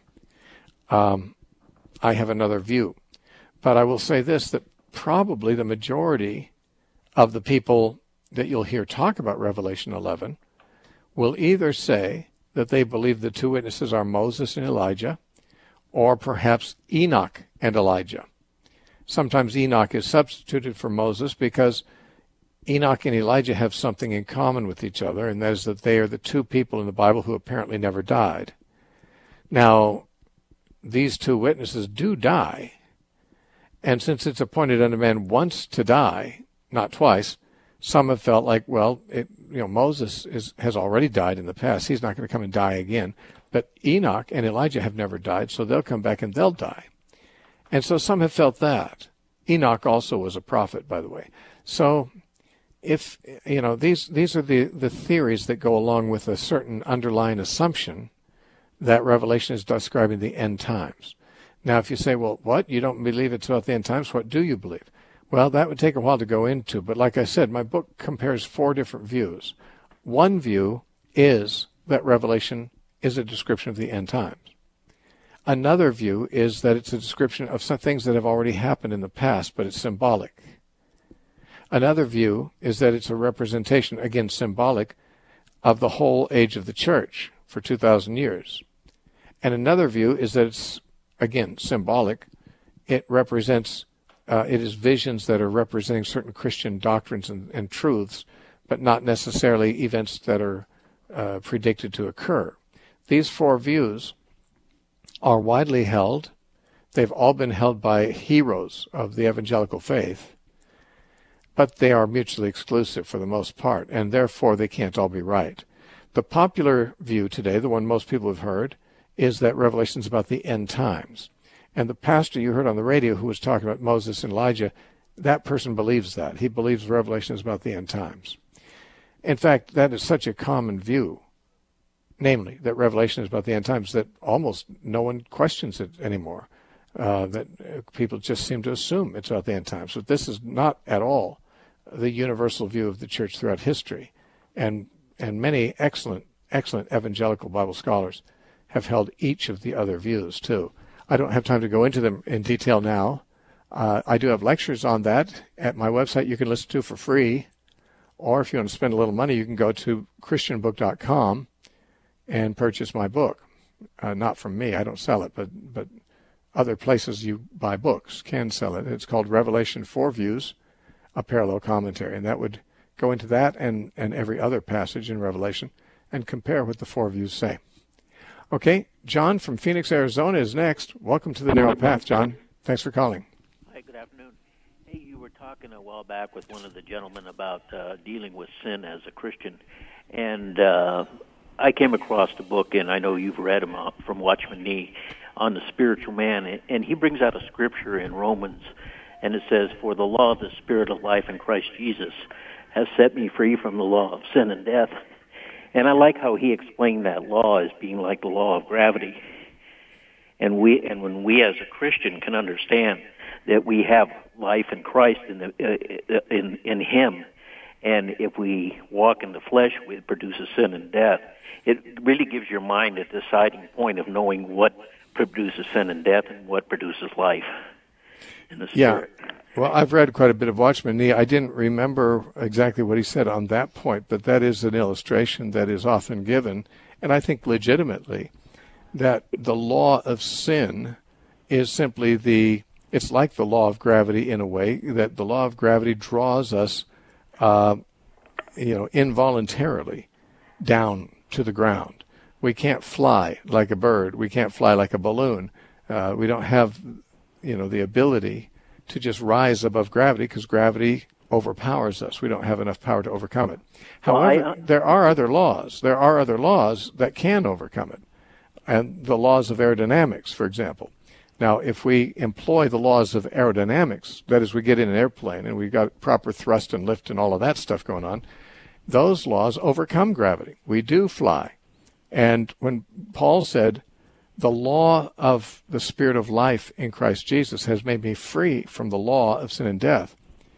Um, I have another view. But I will say this, that probably the majority of the people that you'll hear talk about Revelation eleven will either say that they believe the two witnesses are Moses and Elijah, or perhaps Enoch and Elijah. Sometimes Enoch is substituted for Moses because Enoch and Elijah have something in common with each other, and that is that they are the two people in the Bible who apparently never died. Now, these two witnesses do die, and since it's appointed unto man once to die, not twice, some have felt like, well, it, you know, Moses is, has already died in the past. He's not going to come and die again. But Enoch and Elijah have never died, so they'll come back and they'll die. And so some have felt that. Enoch also was a prophet, by the way. So if, you know, these, these are the, the theories that go along with a certain underlying assumption that Revelation is describing the end times. Now, if you say, well, what? You don't believe it's about the end times? What do you believe? Well, that would take a while to go into, but like I said, my book compares four different views. One view is that Revelation is a description of the end times. Another view is that it's a description of some things that have already happened in the past, but it's symbolic. Another view is that it's a representation, again symbolic, of the whole age of the church for two thousand years. And another view is that it's, again, symbolic. It represents Uh, it is visions that are representing certain Christian doctrines and, and truths, but not necessarily events that are uh, predicted to occur. These four views are widely held. They've all been held by heroes of the evangelical faith, but they are mutually exclusive for the most part, and therefore they can't all be right. The popular view today, the one most people have heard, is that Revelation is about the end times. And the pastor you heard on the radio who was talking about Moses and Elijah, that person believes that. He believes Revelation is about the end times. In fact, that is such a common view, namely, that Revelation is about the end times, that almost no one questions it anymore, uh, that people just seem to assume it's about the end times. But this is not at all the universal view of the church throughout history. And, and many excellent, excellent evangelical Bible scholars have held each of the other views, too. I don't have time to go into them in detail now. Uh, I do have lectures on that at my website you can listen to for free. Or if you want to spend a little money, you can go to christian book dot com and purchase my book. Uh, not from me. I don't sell it, but, but other places you buy books can sell it. It's called Revelation Four Views, a Parallel Commentary. And that would go into that and, and every other passage in Revelation and compare what the four views say. Okay, John from Phoenix, Arizona is next. Welcome to the Narrow Path, John. Thanks for calling. Hi, good afternoon. Hey, you were talking a while back with one of the gentlemen about uh, dealing with sin as a Christian, and uh, I came across the book, and I know you've read him uh, from Watchman Nee, on the spiritual man, and he brings out a scripture in Romans, and it says, "For the law of the Spirit of life in Christ Jesus has set me free from the law of sin and death." And I like how he explained that law as being like the law of gravity. And we, and when we as a Christian can understand that we have life in Christ in the, uh, in in Him, and if we walk in the flesh, it produces sin and death. It really gives your mind a deciding point of knowing what produces sin and death and what produces life in the Spirit. Yeah. Well, I've read quite a bit of Watchman Nee. I didn't remember exactly what he said on that point, but that is an illustration that is often given, and I think legitimately, that the law of sin is simply the, it's like the law of gravity in a way, that the law of gravity draws us, uh, you know, involuntarily down to the ground. We can't fly like a bird. We can't fly like a balloon. Uh, we don't have, you know, the ability to just rise above gravity because gravity overpowers us. We don't have enough power to overcome it. However, well, I, uh, there are other laws. There are other laws that can overcome it. And the laws of aerodynamics, for example. Now, if we employ the laws of aerodynamics, that is, we get in an airplane and we've got proper thrust and lift and all of that stuff going on, those laws overcome gravity. We do fly. And when Paul said, "The law of the Spirit of life in Christ Jesus has made me free from the law of sin and death,"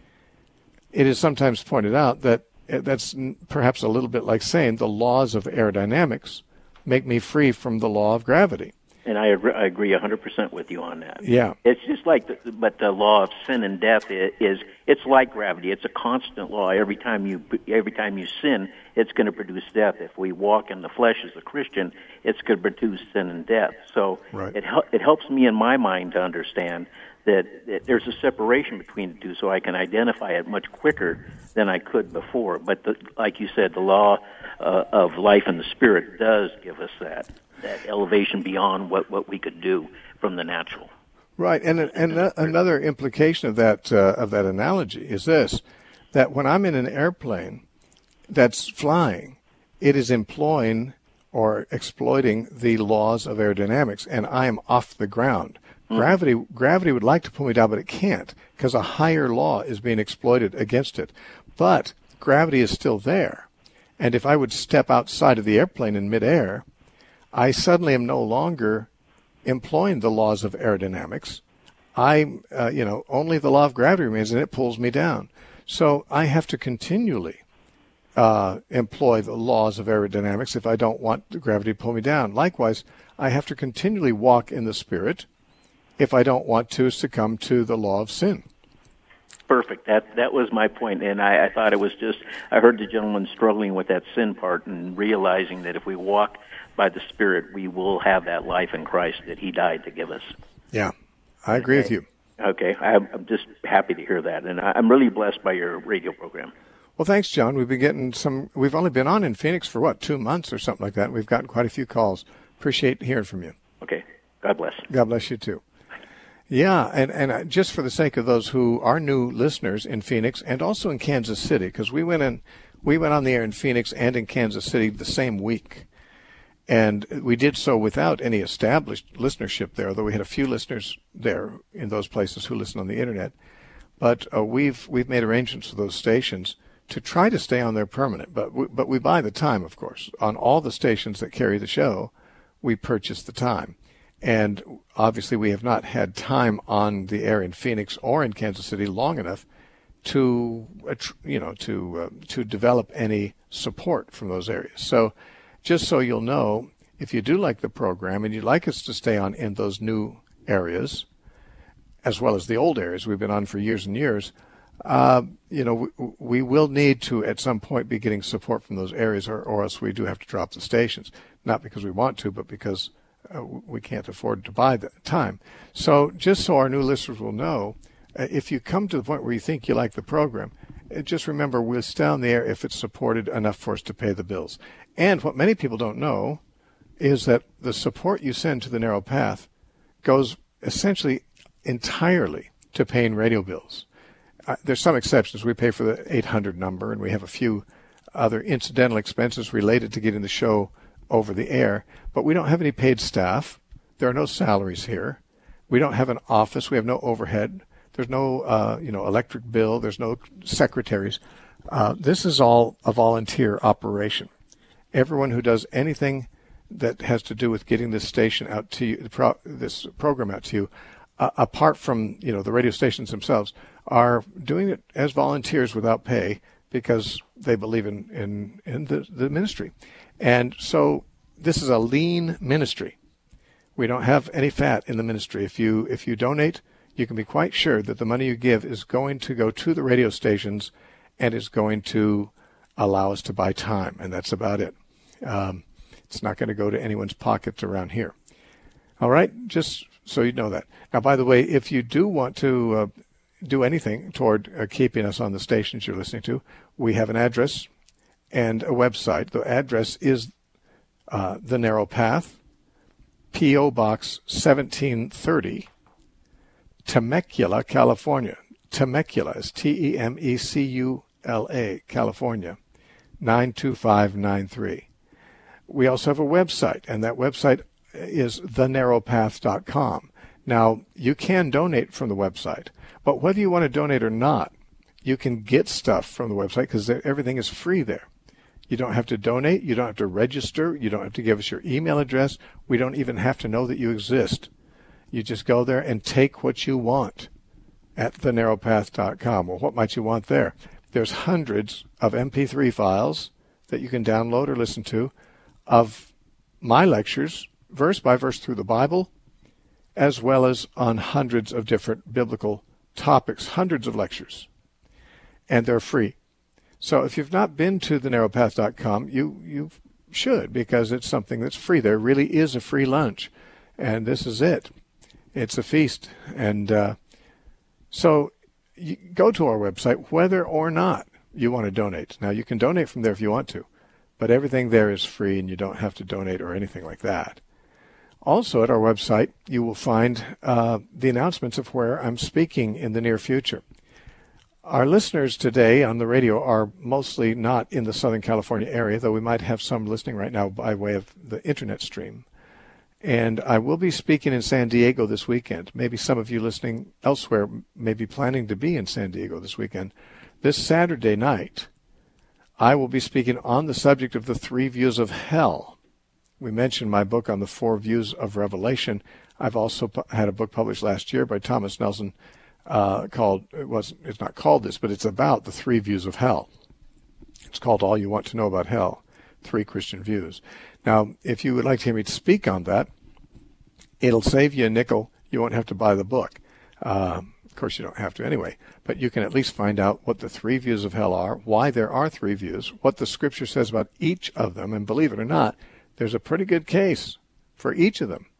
it is sometimes pointed out that that's perhaps a little bit like saying the laws of aerodynamics make me free from the law of gravity. And I agree, I agree one hundred percent with you on that. Yeah. It's just like, the, but the law of sin and death is, is, it's like gravity. It's a constant law. Every time you, every time you sin, it's going to produce death. If we walk in the flesh as a Christian, it's going to produce sin and death. So right. it it helps me in my mind to understand that, that there's a separation between the two, so I can identify it much quicker than I could before. But the, like you said, the law uh, of life and the spirit does give us that. that elevation beyond what, what we could do from the natural. Right, and and another implication of that uh, of that analogy is this: that when I'm in an airplane that's flying, it is employing or exploiting the laws of aerodynamics, and I am off the ground. Mm. Gravity gravity would like to pull me down, but it can't because a higher law is being exploited against it. But gravity is still there, and if I would step outside of the airplane in midair, I suddenly am no longer employing the laws of aerodynamics. I, uh, you know, only the law of gravity remains, and it pulls me down. So I have to continually uh, employ the laws of aerodynamics if I don't want the gravity to pull me down. Likewise, I have to continually walk in the Spirit if I don't want to succumb to the law of sin. Perfect. That that was my point, and I, I thought it was just, I heard the gentleman struggling with that sin part and realizing that if we walk by the Spirit, we will have that life in Christ that He died to give us. Yeah, I agree okay. with you. Okay, I'm, I'm just happy to hear that, and I'm really blessed by your radio program. Well, thanks, John. We've been getting some, we've only been on in Phoenix for, what, two months or something like that. We've gotten quite a few calls. Appreciate hearing from you. Okay, God bless. God bless you, too. Yeah, and, and just for the sake of those who are new listeners in Phoenix and also in Kansas City, because we went in, we went on the air in Phoenix and in Kansas City the same week. And we did so without any established listenership there, although we had a few listeners there in those places who listen on the Internet. But uh, we've we've made arrangements with those stations to try to stay on there permanent. But we, but we buy the time, of course. On all the stations that carry the show, we purchase the time. And obviously we have not had time on the air in Phoenix or in Kansas City long enough to, you know, to uh, to develop any support from those areas. So just so you'll know, if you do like the program and you'd like us to stay on in those new areas, as well as the old areas we've been on for years and years, uh, you know, we, we will need to at some point be getting support from those areas, or, or else we do have to drop the stations. Not because we want to, but because uh, we can't afford to buy the time. So just so our new listeners will know, uh, if you come to the point where you think you like the program, uh, just remember we'll stay on the air if it's supported enough for us to pay the bills. And what many people don't know is that the support you send to the Narrow Path goes essentially entirely to paying radio bills. Uh, there's some exceptions. We pay for the eight hundred number, and we have a few other incidental expenses related to getting the show over the air. But we don't have any paid staff. There are no salaries here. We don't have an office. We have no overhead. There's no, uh, you know, electric bill. There's no secretaries. Uh, this is all a volunteer operation. Everyone who does anything that has to do with getting this station out to you, pro, this program out to you, uh, apart from, you know, the radio stations themselves, are doing it as volunteers without pay because they believe in, in, in the, the ministry. And so this is a lean ministry. We don't have any fat in the ministry. If you if you donate, you can be quite sure that the money you give is going to go to the radio stations and is going to allow us to buy time, and that's about it. Um, it's not going to go to anyone's pockets around here. All right, just so you know that. Now, by the way, if you do want to uh, do anything toward uh, keeping us on the stations you're listening to, we have an address and a website. The address is uh, The Narrow Path, P O. Box seventeen thirty, Temecula, California. Temecula is T E M E C U L A, California, nine two five nine three. We also have a website, and that website is the narrow path dot com. Now, you can donate from the website, but whether you want to donate or not, you can get stuff from the website because everything is free there. You don't have to donate. You don't have to register. You don't have to give us your email address. We don't even have to know that you exist. You just go there and take what you want at the narrow path dot com. Well, what might you want there? There's hundreds of M P three files that you can download or listen to of my lectures, verse by verse through the Bible, as well as on hundreds of different biblical topics, hundreds of lectures. And they're free. So if you've not been to the narrow path dot com, you, you should, because it's something that's free. There really is a free lunch. And this is it. It's a feast. And uh, so you go to our website, whether or not you want to donate. Now, you can donate from there if you want to, but everything there is free, and you don't have to donate or anything like that. Also, at our website, you will find uh, the announcements of where I'm speaking in the near future. Our listeners today on the radio are mostly not in the Southern California area, though we might have some listening right now by way of the internet stream. And I will be speaking in San Diego this weekend. Maybe some of you listening elsewhere may be planning to be in San Diego this weekend. This Saturday night, I will be speaking on the subject of the three views of hell. We mentioned my book on the four views of Revelation. I've also pu- had a book published last year by Thomas Nelson uh, called, it was, it's not called this, but it's about the three views of hell. It's called All You Want to Know About Hell, Three Christian Views. Now, if you would like to hear me speak on that, it'll save you a nickel. You won't have to buy the book. Uh, of course, you don't have to anyway. But you can at least find out what the three views of hell are, why there are three views, what the Scripture says about each of them. And believe it or not, there's a pretty good case for each of them.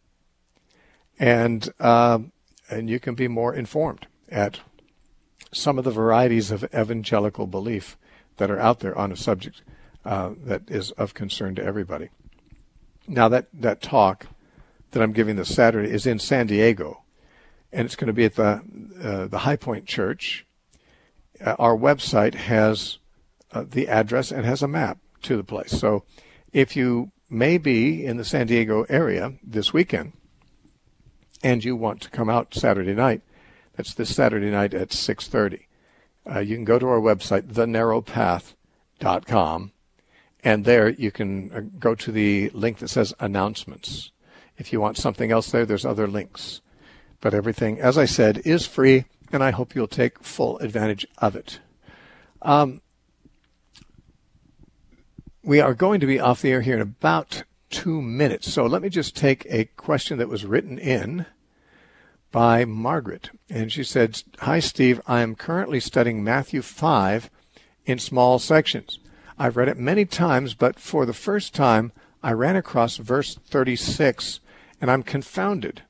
And uh, and you can be more informed at some of the varieties of evangelical belief that are out there on a subject uh, that is of concern to everybody. Now, that, that talk that I'm giving this Saturday is in San Diego, and it's going to be at the uh, the High Point Church. Uh, our website has uh, the address and has a map to the place. So if you may be in the San Diego area this weekend and you want to come out Saturday night, that's this Saturday night at six thirty, uh, you can go to our website, the narrow path dot com, and there you can uh, go to the link that says announcements. If you want something else there, there's other links. But everything, as I said, is free, and I hope you'll take full advantage of it. Um, we are going to be off the air here in about two minutes. So let me just take a question that was written in by Margaret. And she said, "Hi, Steve. I am currently studying Matthew five in small sections. I've read it many times, but for the first time, I ran across verse thirty-six, and I'm confounded,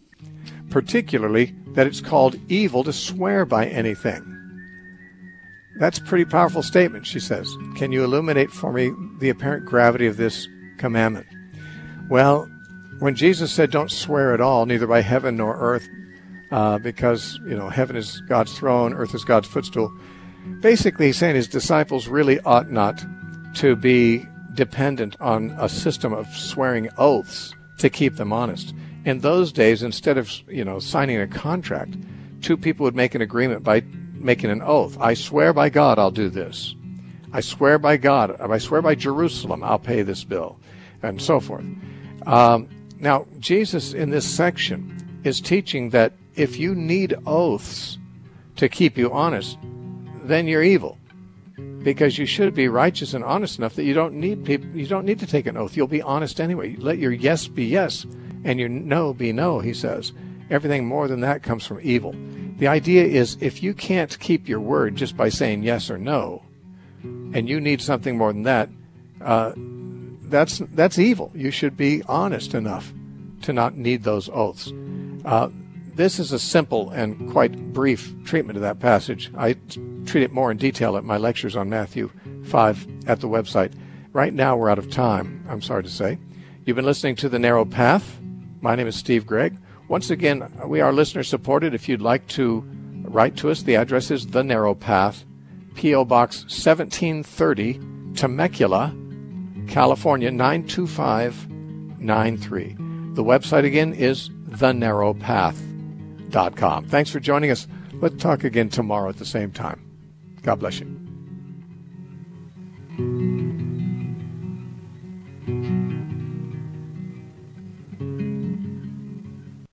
particularly that it's called evil to swear by anything." That's a pretty powerful statement, she says. Can you illuminate for me the apparent gravity of this commandment? Well, when Jesus said don't swear at all, neither by heaven nor earth, uh, because, you know, heaven is God's throne, earth is God's footstool, basically he's saying his disciples really ought not to be dependent on a system of swearing oaths to keep them honest. In those days, instead of, you know, signing a contract, two people would make an agreement by making an oath. I swear by God I'll do this. I swear by God. I swear by Jerusalem I'll pay this bill, and so forth. Um, now, Jesus in this section is teaching that if you need oaths to keep you honest, then you're evil, because you should be righteous and honest enough that you don't need people, you don't need to take an oath. You'll be honest anyway. Let your yes be yes and your no be no, he says. Everything more than that comes from evil. The idea is if you can't keep your word just by saying yes or no, and you need something more than that, uh, that's that's evil. You should be honest enough to not need those oaths. Uh, this is a simple and quite brief treatment of that passage. I treat it more in detail at my lectures on Matthew five at the website. Right now we're out of time, I'm sorry to say. You've been listening to The Narrow Path. My name is Steve Gregg. Once again, we are listener-supported. If you'd like to write to us, the address is The Narrow Path, P O. Box seventeen thirty, Temecula, California, nine two five nine three. The website again is the narrow path dot com. Thanks for joining us. Let's talk again tomorrow at the same time. God bless you.